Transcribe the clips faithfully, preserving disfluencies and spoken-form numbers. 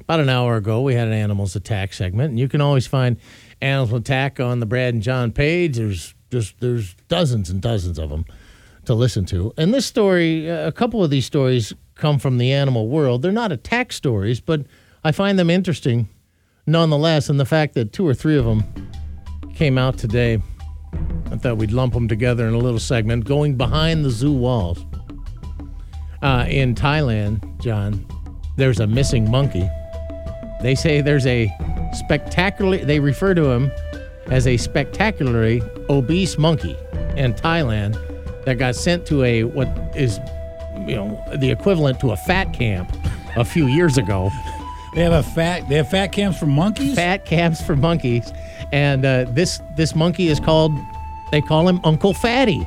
about an hour ago, we had an Animals Attack segment, and you can always find Animals Attack on the Brad and John page. There's just there's dozens and dozens of them to listen to. And this story, a couple of these stories come from the animal world. They're not attack stories, but I find them interesting nonetheless, and the fact that two or three of them came out today, I thought we'd lump them together in a little segment, going behind the zoo walls. Uh, in Thailand, John, there's a missing monkey. They say there's a spectacularly, they refer to him as a spectacularly obese monkey in Thailand that got sent to a, what is, you know, the equivalent to a fat camp a few years ago. They have a fat, they have fat camps for monkeys? Fat camps for monkeys. And uh, this, this monkey is called, they call him Uncle Fatty.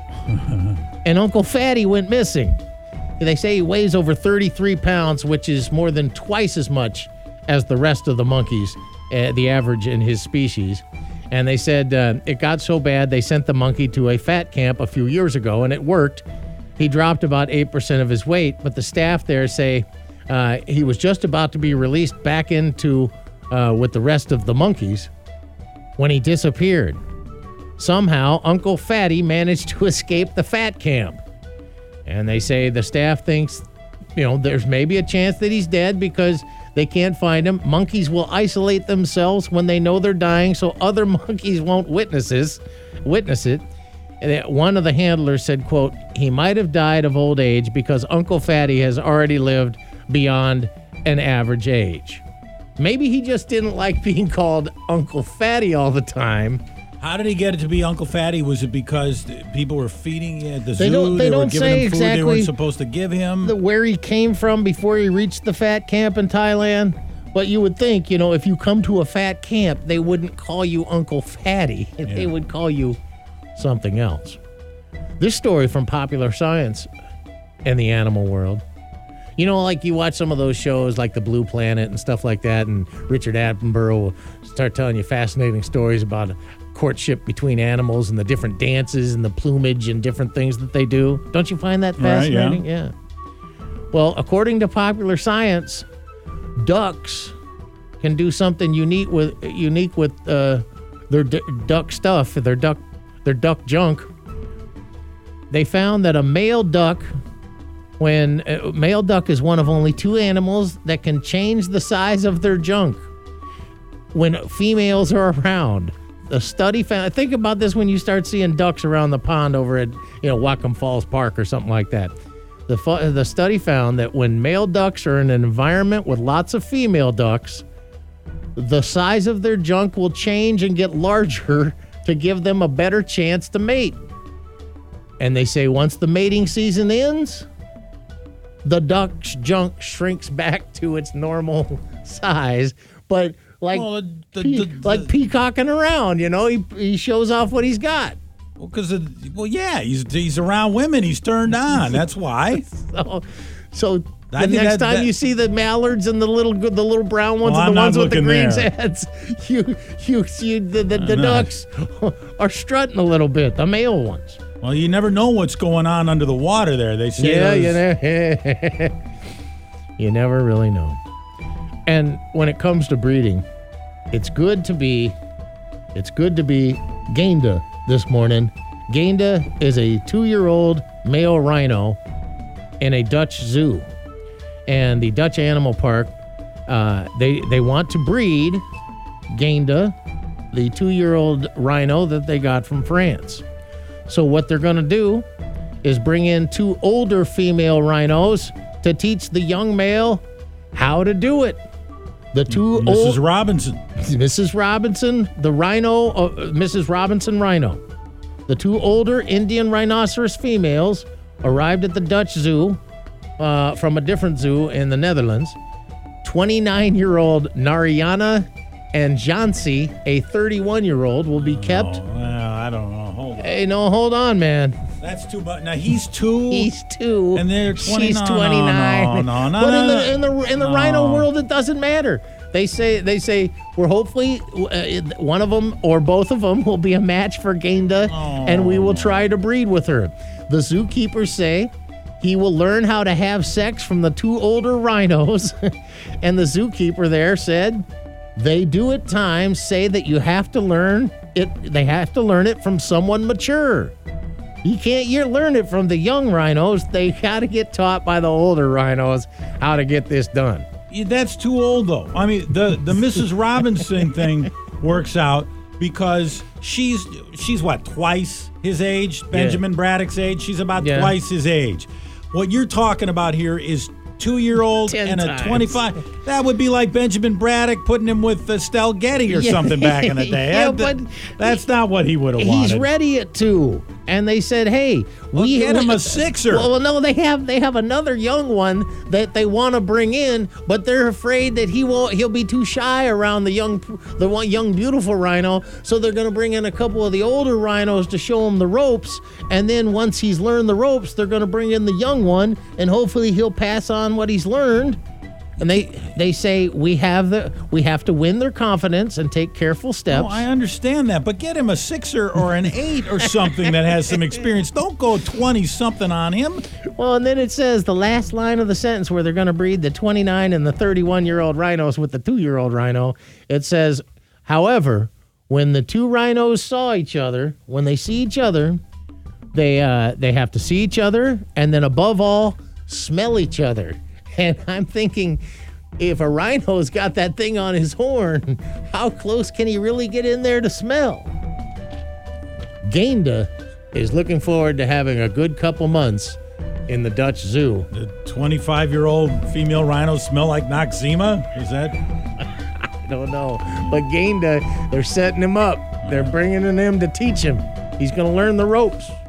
And Uncle Fatty went missing. They say he weighs over thirty-three pounds, which is more than twice as much as the rest of the monkeys, uh, the average in his species. And they said uh, it got so bad they sent the monkey to a fat camp a few years ago, and it worked. He dropped about eight percent of his weight, but the staff there say uh, he was just about to be released back into uh, with the rest of the monkeys when he disappeared. Somehow, Uncle Fatty managed to escape the fat camp. And they say the staff thinks, you know, there's maybe a chance that he's dead because they can't find him. Monkeys will isolate themselves when they know they're dying so other monkeys won't witness this, witness it. And one of the handlers said, quote, he might have died of old age because Uncle Fatty has already lived beyond an average age. Maybe he just didn't like being called Uncle Fatty all the time. How did he get it to be Uncle Fatty? Was it because people were feeding at the zoo? They don't, they they don't were giving say him food exactly they weren't supposed to give him? The, where he came from before he reached the fat camp in Thailand. But you would think, you know, if you come to a fat camp, they wouldn't call you Uncle Fatty. Yeah. They would call you something else. This story from Popular Science and the animal world. You know, like you watch some of those shows like The Blue Planet and stuff like that, and Richard Attenborough will start telling you fascinating stories about courtship between animals and the different dances and the plumage and different things that they do. Don't you find that fascinating? Right, yeah. yeah. Well, according to Popular Science, ducks can do something unique with unique with uh, their d- duck stuff, their duck, their duck junk. They found that a male duck, when a male duck is one of only two animals that can change the size of their junk when females are around. The study found, think about this when you start seeing ducks around the pond over at, you know, Whatcom Falls Park or something like that. The the study found that when male ducks are in an environment with lots of female ducks, the size of their junk will change and get larger to give them a better chance to mate. And they say once the mating season ends, the duck's junk shrinks back to its normal size, but like Well, the- pe- the- the- like peacocking around, you know, he he shows off what he's got. Well, because, well, yeah, he's he's around women. He's turned on. That's why. So, so the I think next that- time that- you see the mallards and the little the little brown ones Well, and the I'm ones not with the looking green there. heads, you you see the the, the I'm not. ducks are strutting a little bit, the male ones. Well, you never know what's going on under the water there. They say Yeah, those- you know, you never really know. And when it comes to breeding, it's good to be, it's good to be Gainda this morning. Gainda is a two-year-old male rhino in a Dutch zoo, and the Dutch Animal Park, uh, they they want to breed Gainda, the two-year-old rhino that they got from France. So what they're going to do is bring in two older female rhinos to teach the young male how to do it. The two Missus old Robinson. Missus Robinson, the rhino, uh, Missus Robinson rhino. The two older Indian rhinoceros females arrived at the Dutch zoo uh, from a different zoo in the Netherlands. twenty-nine-year-old Narayana and Jansi, a thirty-one-year-old, will be kept. Oh, well, I don't know. Hold on. Hey, no, hold on, man. That's too much. Now he's two. He's two. And they're twenty. She's No, no, twenty-nine. no, no, no, but no, in no. the in the in the No. rhino world, it doesn't matter. They say they say we're hopefully uh, one of them or both of them will be a match for Gainda, Oh. and we will try to breed with her. The zookeepers say he will learn how to have sex from the two older rhinos. And the zookeeper there said, they do at times say that you have to learn it. They have to learn it from someone mature. You can't you learn it from the young rhinos. They got to get taught by the older rhinos how to get this done. Yeah, that's too old, though. I mean, the, the Missus Robinson thing works out because she's, she's what, twice his age? Benjamin yeah. Braddock's age? She's about yeah. twice his age. What you're talking about here is two-year-old and a twenty-five. That would be like Benjamin Braddock putting him with Estelle Getty or yeah. something back in the day. yeah, that, but that's not what he would have wanted. He's ready at two. And they said, hey, well, we get him a sixer. Well, no, they have they have another young one that they want to bring in, but they're afraid that he won't. He'll be too shy around the young, the one young beautiful rhino. So they're going to bring in a couple of the older rhinos to show him the ropes. And then once he's learned the ropes, they're going to bring in the young one, and hopefully he'll pass on what he's learned. And they they say we have the we have to win their confidence and take careful steps. Oh, I understand that, but get him a sixer or an eight or something that has some experience. Don't go twenty something on him. Well, and then it says the last line of the sentence where they're going to breed the twenty-nine and the thirty-one year old rhinos with the two year old rhino. It says, however, when the two rhinos saw each other, when they see each other, they uh, they have to see each other, and then above all, smell each other. And I'm thinking, if a rhino's got that thing on his horn, how close can he really get in there to smell? Gainda is looking forward to having a good couple months in the Dutch Zoo. The twenty-five-year-old female rhinos smell like Noxzema? Is that? I don't know. But Gainda, they're setting him up. They're bringing in him to teach him. He's going to learn the ropes.